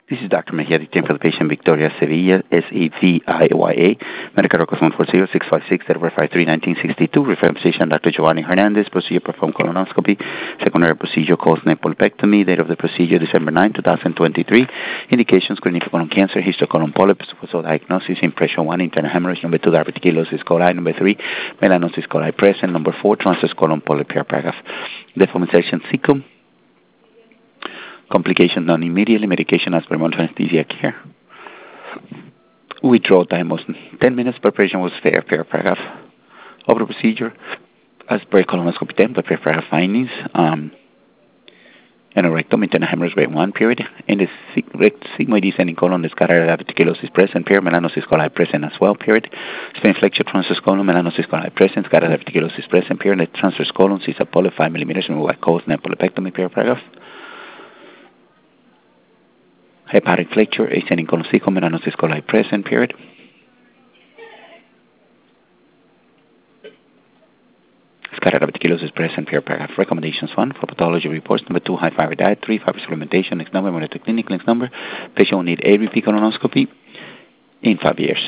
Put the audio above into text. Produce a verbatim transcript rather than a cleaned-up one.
This is Doctor Mejia dictating for the patient Victoria Sevilla, S E V I Y A. Medical records one four zero six five six five three nineteen sixty-two. Referring physician Doctor Giovanni Hernandez. Procedure performed colonoscopy. Secondary procedure caused nepolpectomy. Date of the procedure December ninth, twenty twenty-three. Indications clinical colon cancer, histocolon polyps, so diagnosis, impression one, internal hemorrhage. Number two, diverticulosis coli. Number three, melanosis coli present. Number four, transverse colon polyp. Paragraph. Deformation cecum. Complications done immediately. Medication as per monitoring anesthesia care. Withdrawal time was ten minutes. Preparation was fair. Fair paragraph of the procedure as per colonoscopy ten. But fair paragraph findings. Um, Anorectum, internal hemorrhage grade one period. In the sigmoid descending colon, the scatter diverticulosis present. Period. Melanosis coli present as well. Period. Spleen flexure, transverse colon, melanosis coli present. Scatter diverticulosis present. Period. The transverse colon, sees a polyp five millimeters, removed by caused nepolpectomy. Period. Paragraph. Hepatic flexure, ascending colon cecum, melanosis coli present, period. Scattered diverticulosis present, period. Paragraph. Recommendations one for pathology reports. Number two, high fiber diet. Three, fiber supplementation. Next number, monitor clinic. Next number, patient will need a repeat colonoscopy in five years.